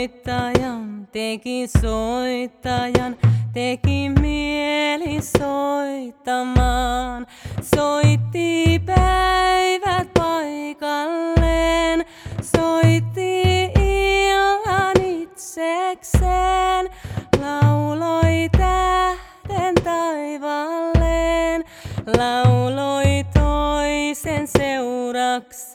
soittajan, teki mieli soittamaan. Soitti päivät paikalleen, soitti illan itsekseen, lauloi tähden taivaalleen, lauloi toisen seuraksi.